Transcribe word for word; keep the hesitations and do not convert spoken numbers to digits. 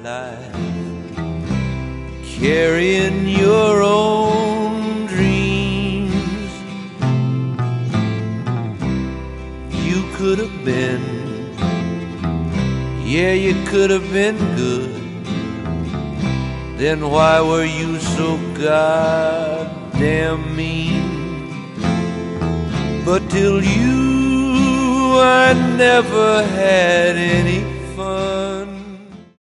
life, carrying your own dreams. You could have been, yeah, you could have been good. Then why were you so goddamn mean? But till you, I never had any